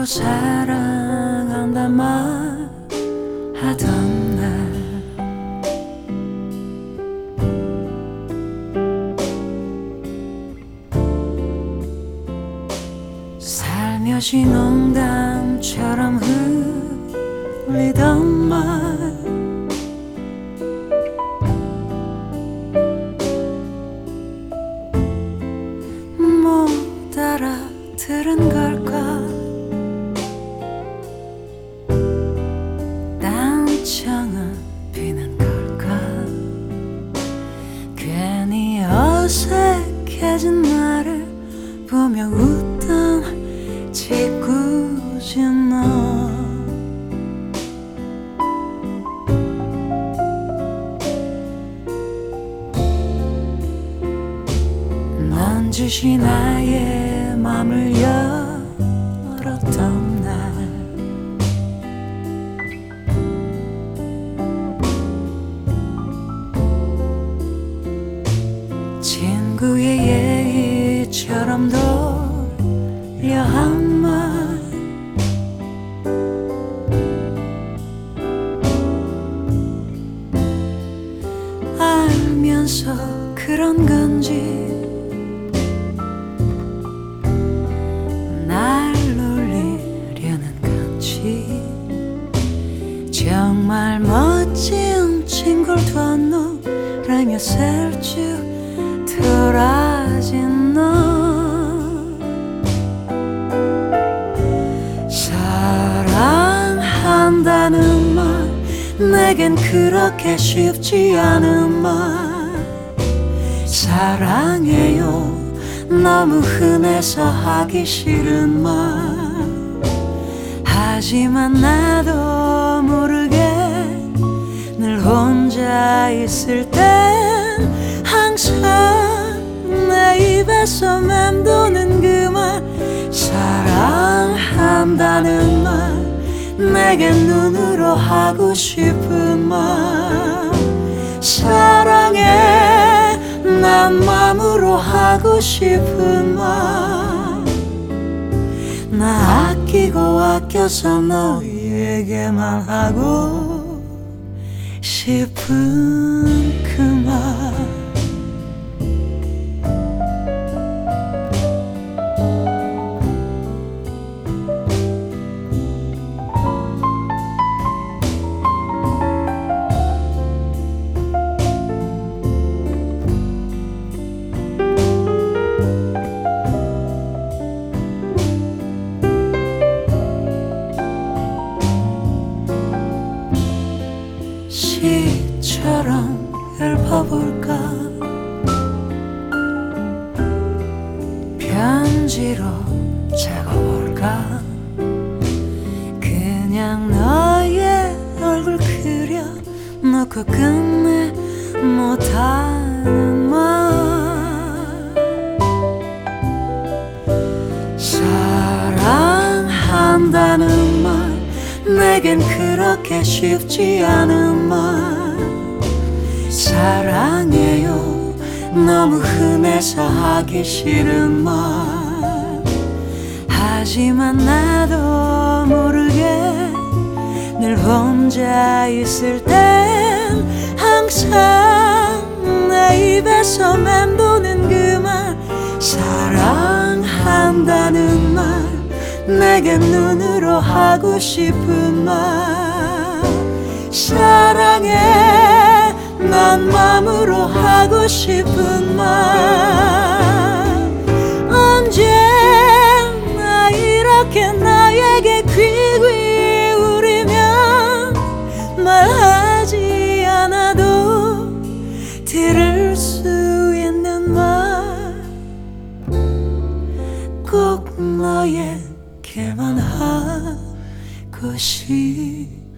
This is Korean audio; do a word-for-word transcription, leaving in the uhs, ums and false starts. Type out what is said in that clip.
사랑한단 말 하던 날 살며시 농담처럼 흘리던 말 못 알아들은 걸까 딴청은 비는 걸까 괜히 어색해진 나를 보며 웃던 짓궂은 너 넌지시 나의 맘을 열었던 날 친구의 예의처럼 돌려 한 말 알면서 그런 건지 날 놀리려는 건지 정말 멋진 친구를 둔 너라며 슬쩍 돌아진 너 사랑한다는 말 내겐 그렇게 쉽지 않은 말 사랑해요 너무 흔해서 하기 싫은 말 하지만 나도 모르게 늘 혼자 있을 땐 항상 내 입에서 맴도는 그 말 사랑한다는 말 내겐 눈으로 하고 싶은 말 사랑해 난 마음으로 하고 싶은 말 나 아끼고 아껴서 너에게만 하고 싶은 그 말 시처럼 읊어볼까 편지로 적어볼까 그냥 너의 얼굴 그려 놓고 끝내 못하는 말 사랑한다는 말 내겐 그렇게 쉽지 않은 말 사랑해요 너무 흔해서 하기 싫은 말 하지만 나도 모르게 늘 혼자 있을 땐 항상 내 입에서 맴도는 그 말 사랑한다는 말 내겐 눈으로 하고 싶은 말 사랑해 난 맘으로 하고 싶은 말 언제나 이렇게 나에게 귀 기울이면 말하지 않아도 들을 수 있는 말 꼭 너에게만 하고 싶